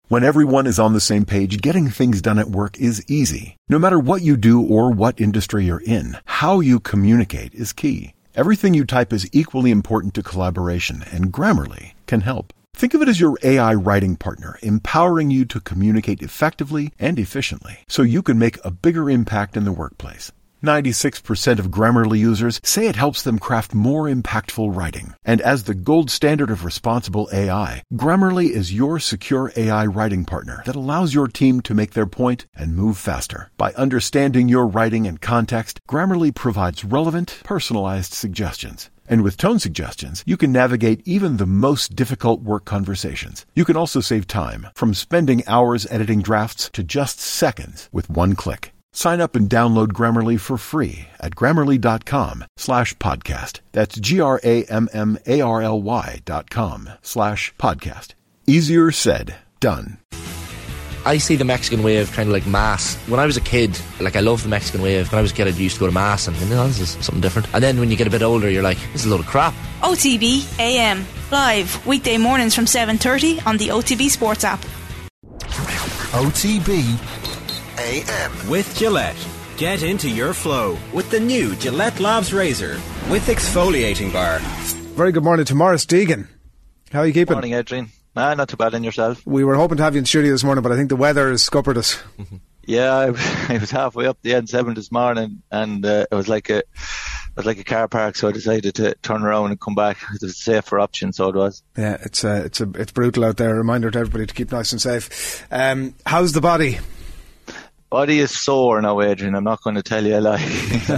When everyone is on the same page, getting things done at work is easy. No matter what you do or what industry you're in, how you communicate is key. Everything you type is equally important to collaboration, and Grammarly can help. Think of it as your AI writing partner, empowering you to communicate effectively and efficiently, so you can make a bigger impact in the workplace. 96% of Grammarly users say it helps them craft more impactful writing. And as the gold standard of responsible AI, Grammarly is your secure AI writing partner that allows your team to make their point and move faster. By understanding your writing and context, Grammarly provides relevant, personalized suggestions. And with tone suggestions, you can navigate even the most difficult work conversations. You can also save time, from spending hours editing drafts to just seconds with one click. Sign up and download Grammarly for free at Grammarly.com/podcast. That's GRAMMARLY.com/podcast. Easier said, done. I see the Mexican wave kind of like mass. When I was a kid, like, I loved the Mexican wave. When I was a kid, I used to go to mass and, this is something different. And then when you get a bit older, you're like, this is a load of crap. OTB AM, live, weekday mornings from 7:30 on the OTB Sports app. OTB AM. With Gillette. Get into your flow with the new Gillette Labs Razor with exfoliating bar. Very good morning to Maurice Deegan. How are you keeping? Morning, Adrian. Not too bad. In yourself? We were hoping to have you in the studio this morning, but I think the weather has scuppered us. Yeah, I was halfway up the N7 this morning, and it was like a car park, so I decided to turn around and come back. It was a safer option, so it was. Yeah, it's brutal out there. A reminder to everybody to keep nice and safe. How's the body? Body is sore now, Adrian. I'm not going to tell you a lie.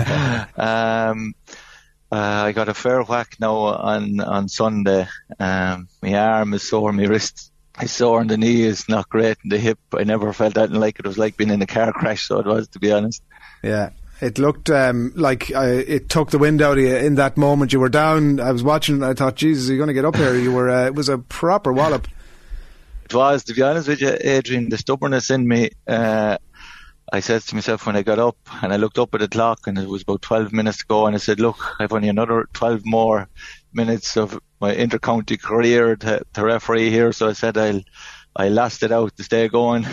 I got a fair whack now on Sunday. My arm is sore, my wrist is sore, and the knee is not great, and the hip, I never felt that like it. It was like being in a car crash, so it was, to be honest. Yeah. It looked like it took the wind out of you in that moment. You were down. I was watching and I thought, Jesus, are you going to get up here? You were. It was a proper wallop. It was, to be honest with you, Adrian. The stubbornness in me. I said to myself when I got up, and I looked up at the clock, and it was about 12 minutes to go, and I said, look, I've only another 12 more minutes of my inter-county career to referee here, so I said I last it out to stay going.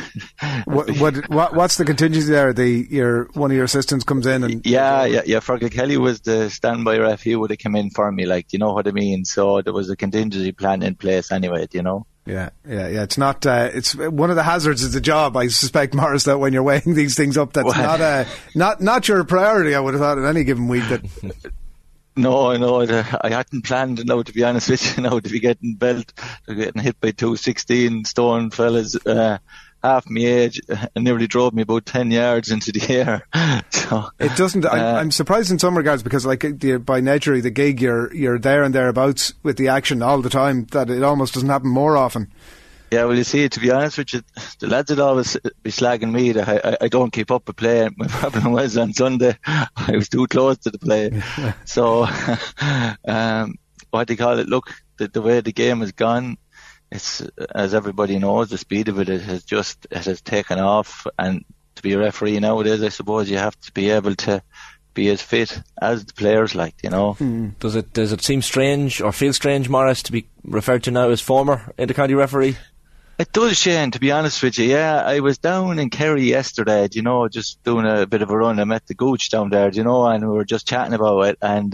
What's the contingency there? One of your assistants comes in and yeah. Fergal Kelly was the standby ref. He would have come in for me, like, you know what I mean. So there was a contingency plan in place anyway, you know. Yeah. It's not. It's one of the hazards of the job. I suspect, Maurice, that when you're weighing these things up, that's not your priority. I would have thought in any given week that. No, I know. I hadn't planned, now, to be honest with you, to be getting hit by two 16-stone fellas, half my age, and nearly drove me about 10 yards into the air. So it doesn't. I'm surprised in some regards, because, like, by nature of the gig, you're there and thereabouts with the action all the time, that it almost doesn't happen more often. Yeah, well, you see, to be honest with you, the lads would always be slagging me that I don't keep up with play. My problem was on Sunday, I was too close to the play. So, what do you call it? Look, the way the game has gone, it's, as everybody knows, the speed of it has taken off. And to be a referee nowadays, I suppose you have to be able to be as fit as the players, like, you know. Does it seem strange or feel strange, Maurice, to be referred to now as former inter-county referee? It does, Shane, to be honest with you. Yeah, I was down in Kerry yesterday, just doing a bit of a run. I met the Gooch down there, and we were just chatting about it. And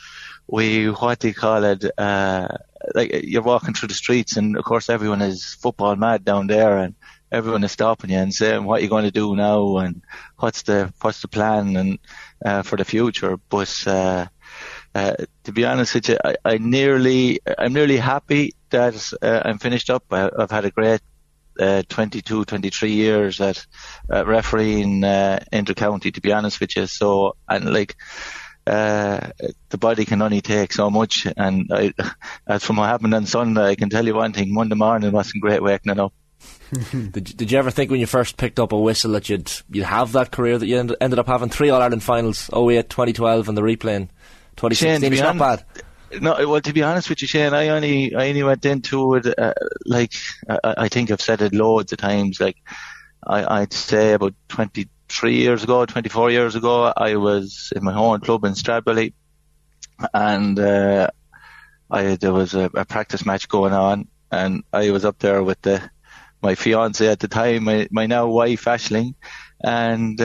like, you're walking through the streets, and of course everyone is football mad down there, and everyone is stopping you and saying, what are you going to do now, and what's the plan and for the future. But to be honest with you, I'm nearly happy that I'm finished up. I've had a great 22, 23 years at refereeing inter-county, to be honest with you. So, and like, the body can only take so much. And as from what happened on Sunday, I can tell you one thing: Monday morning wasn't great waking up. Did you ever think when you first picked up a whistle that you'd have that career that you ended up having 3 All-Ireland finals, 08, 2012 and the replay in 2016? Shane, it's not bad. No, well, to be honest with you, Shane, I only went into it, I think I've said it loads of times, like, I'd say about 24 years ago, I was in my own club in Stradbally, and there was a practice match going on, and I was up there with the my fiance at the time, my now wife Aisling, and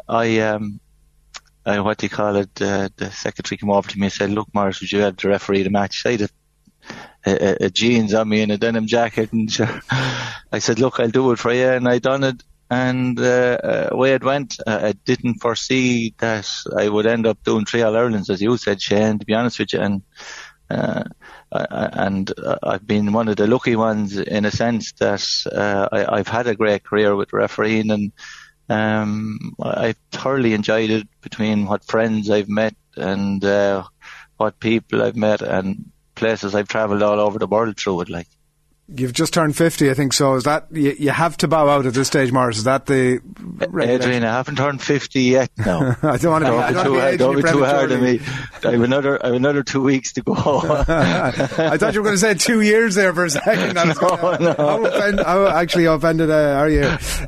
what do you call it? The secretary came over to me and said, "Look, Morris, would you have to referee the match?" I had a jeans on me and a denim jacket, and sure, I said, "Look, I'll do it for you," and I done it. And way it went, I didn't foresee that I would end up doing 3 All-Irelands, as you said, Shane, to be honest with you. And I've been one of the lucky ones in a sense that I've had a great career with refereeing, and I've thoroughly enjoyed it, between what friends I've met and what people I've met and places I've travelled all over the world through it, like. You've just turned 50, I think, so is that, you have to bow out at this stage, Morris, is that the regulation? Adrian, I haven't turned 50 yet, no. I don't want to don't be too hard on me. I have another 2 weeks to go. I thought you were going to say 2 years there for a second. No. How actually offended are you?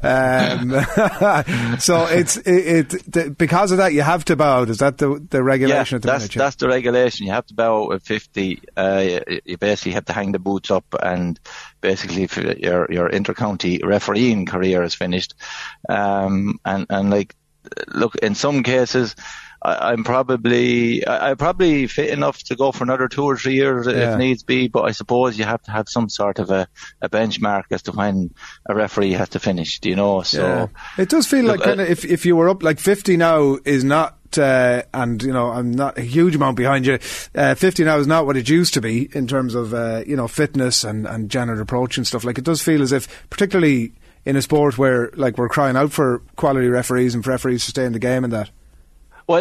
So it's because of that you have to bow out. Is that the regulation at the minute? That's the regulation. You have to bow out at 50. You basically have to hang the boots up, and basically if your intercounty refereeing career is finished. And like, look, in some cases I'm probably fit enough to go for another 2 or 3 years if needs be, but I suppose you have to have some sort of a benchmark as to when a referee has to finish, do you know? So it does feel like kind of if you were up, like 50 now is not and you know, I'm not a huge amount behind you. 50 now is not what it used to be in terms of you know, fitness and general approach and stuff. Like, it does feel as if, particularly in a sport where like we're crying out for quality referees and for referees to stay in the game and that. Well,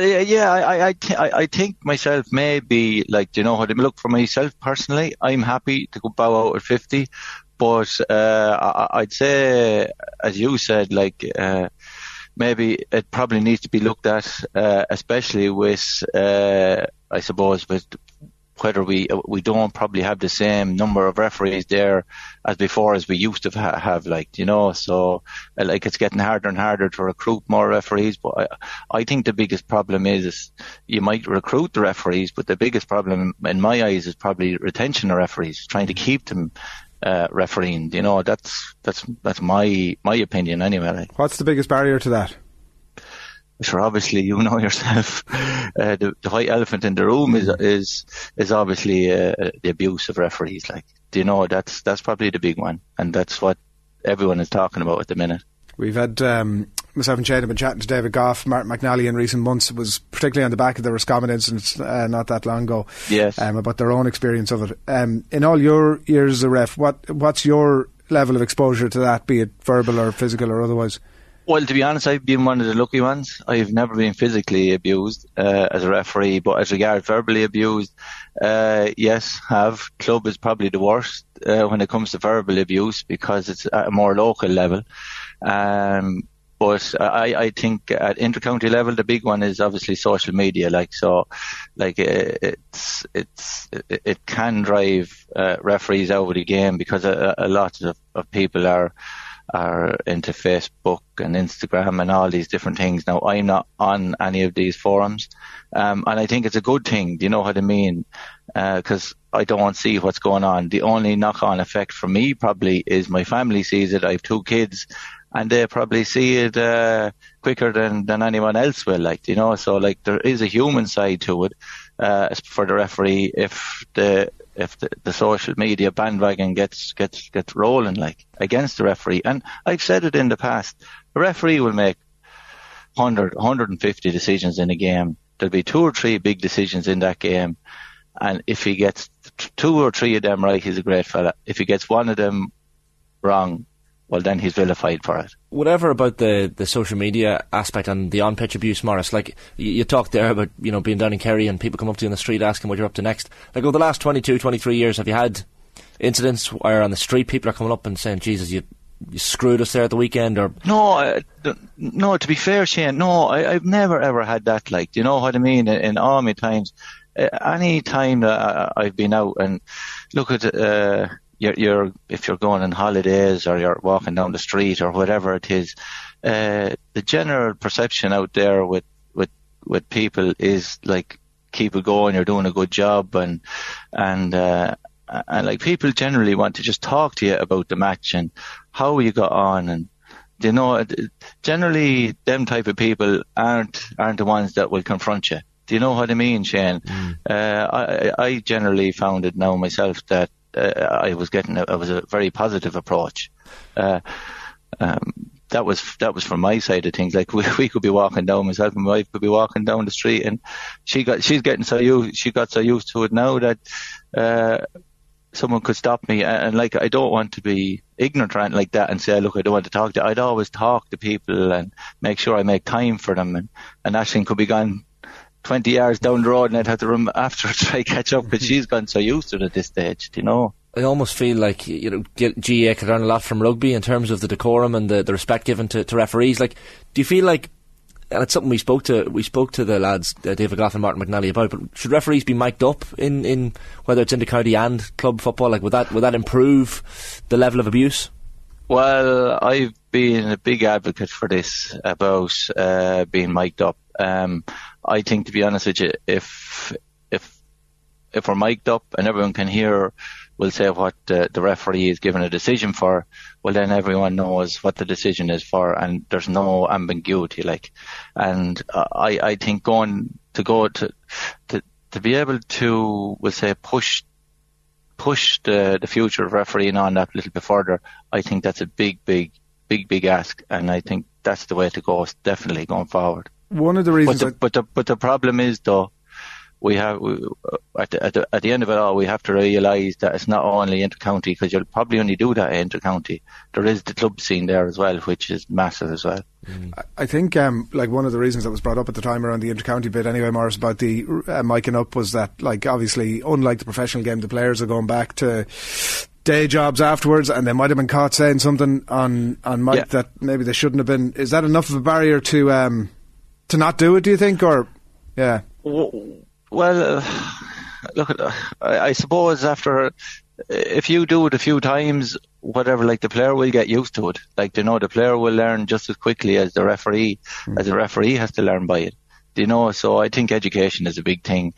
I think myself maybe, like, do you know what I mean? Look, for myself personally, I'm happy to go bow out at 50, but I'd say, as you said, like, maybe it probably needs to be looked at, especially with, I suppose, with whether we don't probably have the same number of referees there as before as we used to have, like, you know, so like it's getting harder and harder to recruit more referees. But I think the biggest problem is you might recruit the referees, but the biggest problem in my eyes is probably retention of referees, trying to keep them refereeing. You know, that's my opinion anyway. Like. What's the biggest barrier to that? Sure, obviously, you know yourself, the white elephant in the room is obviously the abuse of referees. Like, do you know, that's probably the big one, and that's what everyone is talking about at the minute. We've had myself and Shane have been chatting to David Goff, Martin McNally in recent months. It was particularly on the back of the Roscommon incident not that long ago. Yes. About their own experience of it. In all your years as a ref, what's your level of exposure to that, be it verbal or physical or otherwise? Well, to be honest, I've been one of the lucky ones. I've never been physically abused as a referee, but as regards verbally abused, yes, have. Club is probably the worst when it comes to verbal abuse because it's at a more local level. But I think at intercounty level, the big one is obviously social media. Like, so, like it can drive referees out of the game because a lot of people are into Facebook and Instagram and all these different things. Now, I'm not on any of these forums, and I think it's a good thing. Do you know what I mean? Because I don't see what's going on. The only knock-on effect for me probably is my family sees it. I have 2 kids, and they probably see it quicker than anyone else will. Like, you know, so like there is a human side to it for the referee if the social media bandwagon gets rolling, like, against the referee. And I've said it in the past, the referee will make 150 decisions in a game. There'll be 2 or 3 big decisions in that game. And if he gets 2 or 3 of them right, he's a great fella. If he gets 1 of them wrong, well, then he's vilified for it. Whatever about the social media aspect and the on-pitch abuse, Morris, like, you talked there about, you know, being down in Kerry and people come up to you on the street asking what you're up to next. Like, over the last 22, 23 years, have you had incidents where on the street people are coming up and saying, Jesus, you screwed us there at the weekend? Or No, to be fair, Shane, no, I've never ever had that. Like, do you know what I mean? In all my times, any time that I've been out and look at if you're going on holidays or you're walking down the street or whatever it is, the general perception out there with people is like, keep it going, you're doing a good job, and and like people generally want to just talk to you about the match and how you got on, and generally them type of people aren't the ones that will confront you. Do you know what I mean, Shane? I generally found it now myself that I was a very positive approach. That was from my side of things. Like we could be walking down, myself and my wife could be walking down the street, and she got so used to it now that someone could stop me, and like I don't want to be ignorant or anything like that and say, look, I don't want to talk to you. I'd always talk to people and make sure I make time for them, and Aisling could be gone 20 yards down the road and I'd have to run after her to try catch up because she's gotten so used to it at this stage, you know. I almost feel like, GAA could learn a lot from rugby in terms of the decorum and the respect given to referees. Like, do you feel like, and it's something we spoke to the lads, David Goff and Martin McNally, about, but should referees be mic'd up in whether it's inter-county and club football? Like, would that improve the level of abuse? Well, I've been a big advocate for this about being mic'd up. I think, to be honest with you, if we're mic'd up and everyone can hear, we'll say what the referee is given a decision for, well then everyone knows what the decision is for and there's no ambiguity, like. And I think to be able to, we'll say, push the future of refereeing on that a little bit further, I think that's a big ask, and I think that's the way to go, definitely going forward. One of the reasons, but the problem is, though, we have at the end of it all, we have to realise that it's not only inter-county, because you'll probably only do that inter-county. There is the club scene there as well, which is massive as well. I think like one of the reasons that was brought up at the time around the inter-county bit anyway, Morris, about the micing up, was that, like, obviously, unlike the professional game, the players are going back to day jobs afterwards, and they might have been caught saying something on mic that maybe they shouldn't have been. Is that enough of a barrier to not do it, do you think? Or well, look, I suppose if you do it a few times, whatever, like, the player will get used to it. Like, the player will learn just as quickly as the referee, as the referee has to learn by it. So I think education is a big thing.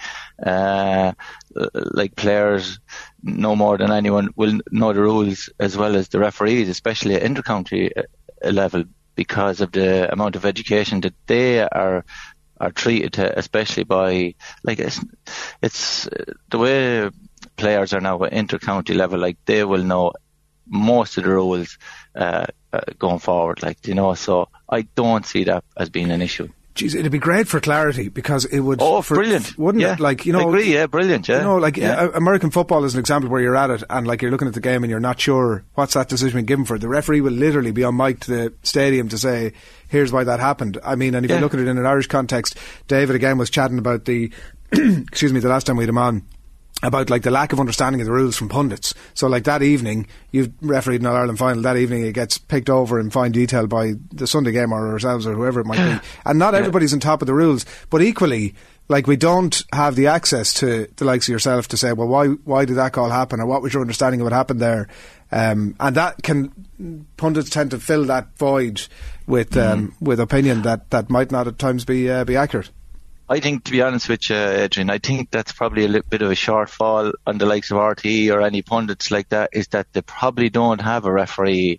Like, players no more than anyone will know the rules as well as the referees, especially at inter-county level, because of the amount of education that they are treated to, especially by, like, it's the way players are now at inter-county level, like, they will know most of the rules going forward, like, so I don't see that as being an issue. Geez, it'd be great for clarity, because it would... brilliant. Wouldn't it? Like, I agree, brilliant, American football is an example where you're at it and, like, you're looking at the game and you're not sure what's that decision being given for. The referee will literally be on mic to the stadium to say, here's why that happened. I mean, and if you look at it in an Irish context, David again was chatting about the the last time we had him on, about, like, the lack of understanding of the rules from pundits. So, like, that evening, you've refereed an All-Ireland final, that evening it gets picked over in fine detail by the Sunday Game or ourselves or whoever it might be. And not everybody's on top of the rules. But equally, like, we don't have the access to the likes of yourself to say, well, why did that call happen, or what was your understanding of what happened there? And that pundits tend to fill that void with opinion that might not at times be accurate. I think, to be honest with you, Adrian, I think that's probably a little bit of a shortfall on the likes of RTE or any pundits like that, is that they probably don't have a referee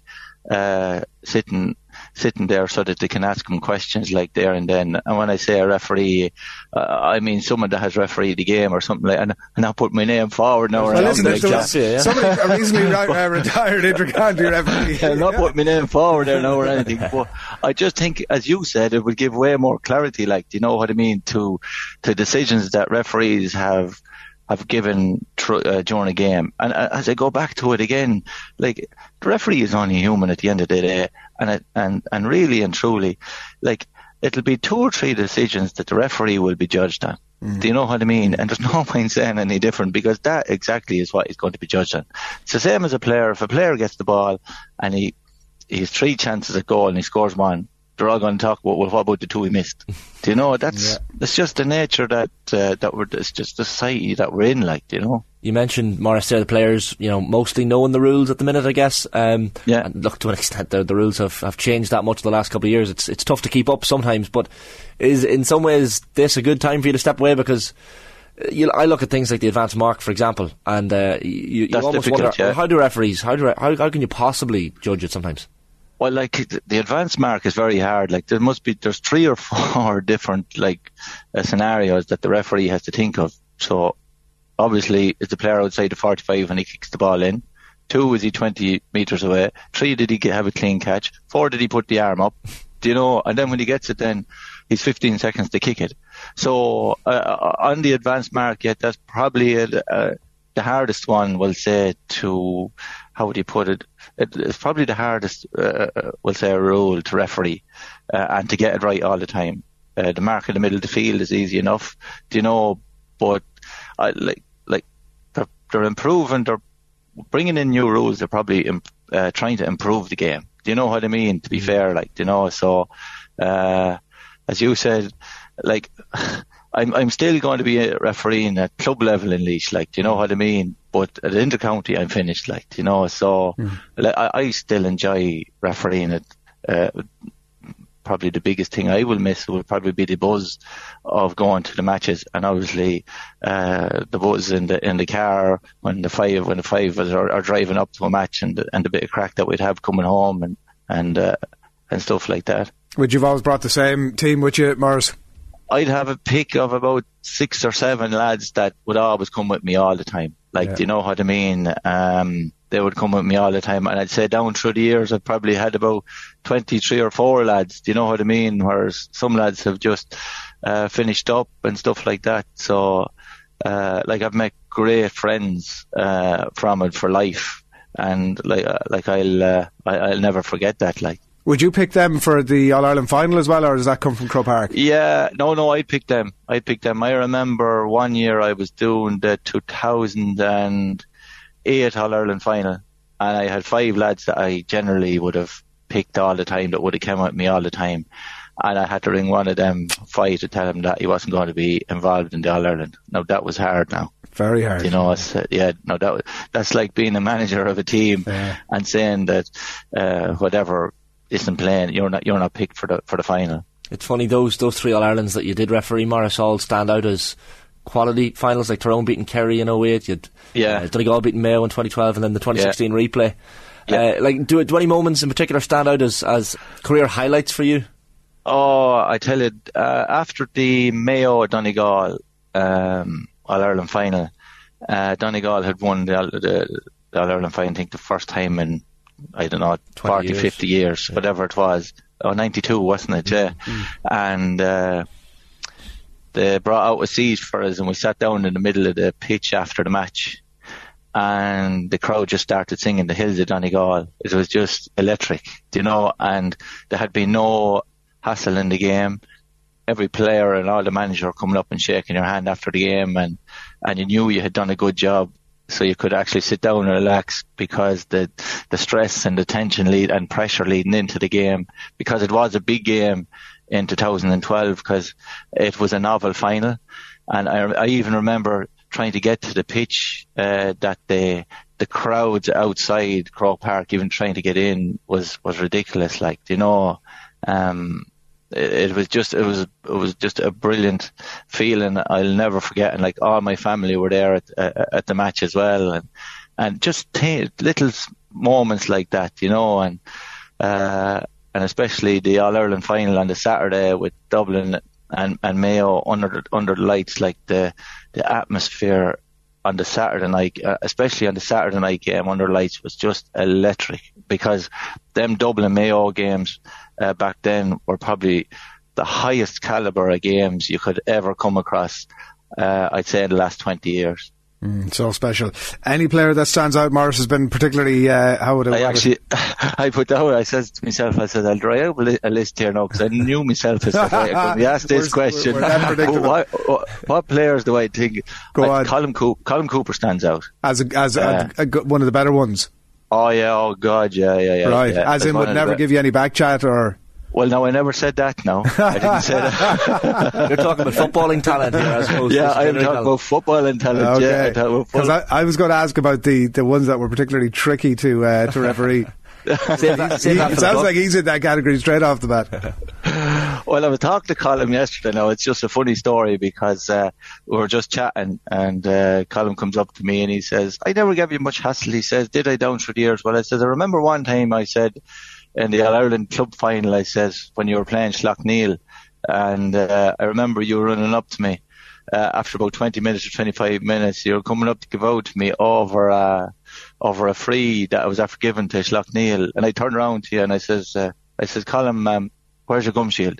sitting there so that they can ask them questions like there and then. And when I say a referee, I mean someone that has refereed the game or something like, and I'll put my name forward now. Well, listen, somebody a recently retired inter-county referee. I'll not put my name forward there now or anything. But I just think, as you said, it would give way more clarity, like, do you know what I mean, to decisions that referees have given during a game. And as I go back to it again, like, the referee is only human at the end of the day, and really and truly, like, it'll be 2 or 3 decisions that the referee will be judged on. Do you know what I mean? And there's no point saying any different, because that exactly is what he's going to be judged on. It's the same as a player. If a player gets the ball and he has 3 chances at goal and he scores 1, they're all going to talk about, well, what about the 2 he missed? Do you know, that's just the nature it's just the society that we're in, like, you know. You mentioned, Morris, there, the players, mostly knowing the rules at the minute, I guess. And look, to an extent, the rules have changed that much in the last couple of years. It's tough to keep up sometimes, but is in some ways this a good time for you to step away? Because I look at things like the advanced mark, for example, and you almost wonder, how do referees, how can you possibly judge it sometimes? Well, like the advanced mark is very hard. Like there's 3 or 4 different scenarios that the referee has to think of. So obviously, is the player outside the 45 and he kicks the ball in? 2, is he 20 metres away? 3, did he have a clean catch? 4, did he put the arm up? Do you know? And then when he gets it, then he's 15 seconds to kick it. So on the advanced mark, that's probably the hardest one, we'll say, to, how would you put it? It's probably the hardest, we'll say, rule to referee and to get it right all the time. The mark in the middle of the field is easy enough, do you know? But they're improving, they're bringing in new rules. They're probably trying to improve the game. Do you know what I mean? To be fair, do you know? So, as you said, I'm still going to be refereeing at club level in Laois, do you know what I mean? But at intercounty, I'm finished, do you know? So, I still enjoy refereeing it. Probably the biggest thing I will miss will probably be the buzz of going to the matches, and obviously the buzz in the car when the five are driving up to a match, and the bit of crack that we'd have coming home and stuff like that. Would you've always brought the same team with you, Maurice? I'd have a pick of about 6 or 7 lads that would always come with me all the time. Do you know what I mean? They would come with me all the time, and I'd say down through the years I've probably had about 23 or 4 lads, do you know what I mean? Whereas some lads have just finished up and stuff like that. So I've met great friends from it for life, and I'll never forget that. Would you pick them for the All-Ireland final as well, or does that come from Croke Park? Yeah, no, I'd pick them. I remember one year I was doing the 2008 All-Ireland final, and I had 5 lads that I generally would have picked all the time, that would have come with me all the time, and I had to ring one of them 5 to tell him that he wasn't going to be involved in the All-Ireland. Now, that was hard now. Very hard. You know, that's like being a manager of a team and saying that whatever isn't playing, you're not picked for the final. It's funny, those 3 All-Irelands that you did referee, Maurice, all stand out as quality finals, like Tyrone beating Kerry in 08, you'd Donegal beating Mayo in 2012, and then the 2016 replay. Do any moments in particular stand out as career highlights for you? Oh, I tell you, after the Mayo Donegal All-Ireland final, Donegal had won the All-Ireland final, I think the first time in, I don't know, 40, 50 years, whatever it was. 92, wasn't it? Yeah. And they brought out a seat for us, and we sat down in the middle of the pitch after the match, and the crowd just started singing The Hills of Donegal. It was just electric, you know, and there had been no hassle in the game. Every player and all the manager coming up and shaking your hand after the game, and you knew you had done a good job. So you could actually sit down and relax, because the stress and the tension and pressure leading into the game, because it was a big game in 2012, because it was a novel final. And I even remember trying to get to the pitch, that the crowds outside Croke Park, even trying to get in, was ridiculous. You know, it was just a brilliant feeling. I'll never forget. And all my family were there at the match as well, and just little moments like that, you know, and especially the All-Ireland final on the Saturday with Dublin and Mayo under the lights, the atmosphere on the Saturday night, especially on the Saturday night game under lights, was just electric, because them Dublin Mayo games back then were probably the highest calibre of games you could ever come across, I'd say, in the last 20 years. So special. Any player that stands out, Maurice, has been particularly, how would I put down, I said to myself, I'll draw out a list here now, because I knew myself as when we asked this question, what players do I think? Go on. Colin Cooper stands out. As one of the better ones? Oh yeah, oh God, yeah. Right, yeah. As in would never give you any back chat, or... Well, no, I never said that, no. I didn't say that. You're talking about footballing talent here, I suppose. Yeah, I'm talking about footballing talent, Because I was going to ask about the ones that were particularly tricky to referee. It sounds like he's in that category straight off the bat. Well, I was talking to Colin yesterday. Now, it's just a funny story because we were just chatting, and Colin comes up to me and he says, I never gave you much hassle. He says, did I, down through the years? Well, I said, I remember one time I said in the All-Ireland club final, I says, when you were playing Schlockneal, and I remember you were running up to me after about 20 minutes or 25 minutes. You were coming up to give out to me over a free that I was after given to Schlockneal, and I turned around to you and I says, Colin, where's your gum shield?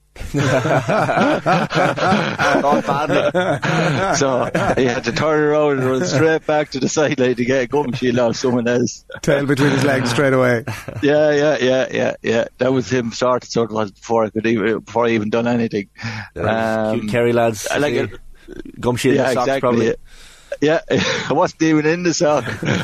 Not badly. So he had to turn around and run straight back to the sideline to get a gum shield off someone else. Tail between his legs straight away. Yeah. That was him started, so it was before I even done anything. Cute Kerry lads. I like it. Gum shield and socks, exactly. probably. Yeah, I wasn't even in the sock.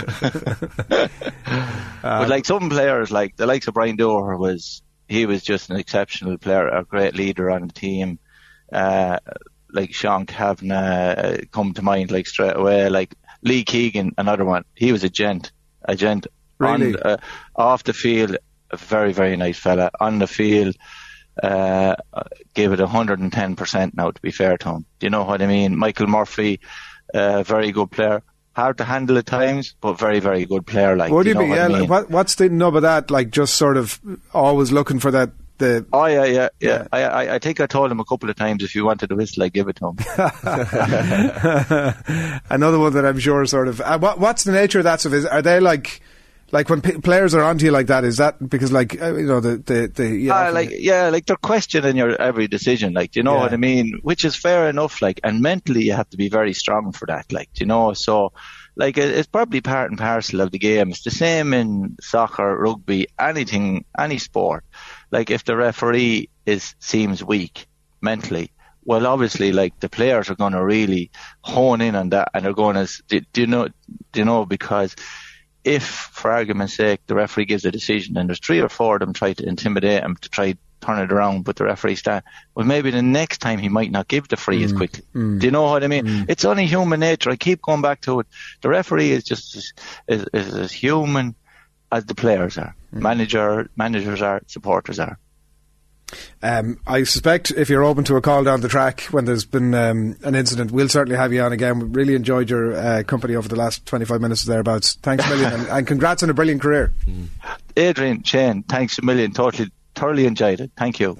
But like some players, like the likes of Brian Doher, he was just an exceptional player, a great leader on the team. Like Sean Kavanagh come to mind like straight away. Like Lee Keegan, another one. He was a gent. Really? Off the field, a very, very nice fella. On the field, gave it 110% now, to be fair to him. Do you know what I mean? Michael Murphy, very good player. Hard to handle at times, but very, very good player. Like, what do you mean? Yeah, like, what's the nub of that? Like, just sort of always looking for that. Oh yeah. I think I told him a couple of times if you wanted a whistle, I'd give it to him. Another one that I'm sure sort of. What's the nature of that stuff? Are they like when players are onto you like that? Is that because like like they're questioning your every decision, like, do you know what I mean? Which is fair enough, like, and mentally you have to be very strong for that, like, do you know? So, like, it's probably part and parcel of the game. It's the same in soccer, rugby, anything, any sport. Like, if the referee seems weak mentally, well, obviously, like, the players are going to really hone in on that, and they're going to, do you know, because if, for argument's sake, the referee gives a decision and there's 3 or 4 of them try to intimidate him to try turn it around, but the referee stand, well, maybe the next time he might not give the free as quickly. Do you know what I mean? It's only human nature. I keep going back to it. The referee is just as human as the players are. Managers are, supporters are. I suspect if you're open to a call down the track when there's been an incident, we'll certainly have you on again. We really enjoyed your company over the last 25 minutes or thereabouts. Thanks a million, and congrats on a brilliant career. Adrian, Shane, thanks a million. Thoroughly enjoyed it. Thank you.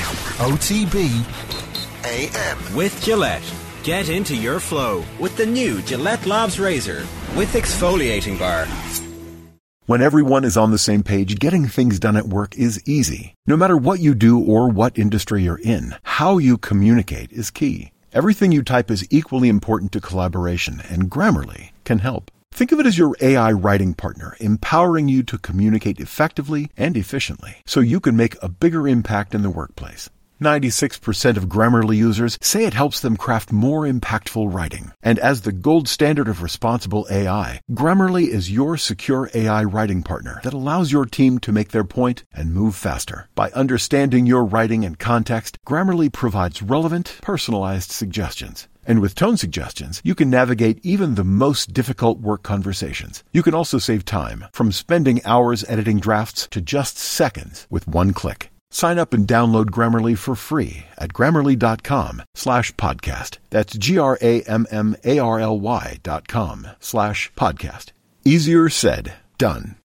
OTB AM with Gillette. Get into your flow with the new Gillette Labs Razor with exfoliating bar. When everyone is on the same page, getting things done at work is easy. No matter what you do or what industry you're in, how you communicate is key. Everything you type is equally important to collaboration, and Grammarly can help. Think of it as your AI writing partner, empowering you to communicate effectively and efficiently, so you can make a bigger impact in the workplace. 96% of Grammarly users say it helps them craft more impactful writing. And as the gold standard of responsible AI, Grammarly is your secure AI writing partner that allows your team to make their point and move faster. By understanding your writing and context, Grammarly provides relevant, personalized suggestions. And with tone suggestions, you can navigate even the most difficult work conversations. You can also save time, from spending hours editing drafts to just seconds with one click. Sign up and download Grammarly for free at Grammarly.com/podcast. That's GRAMMARLY.com/podcast. Easier said, done.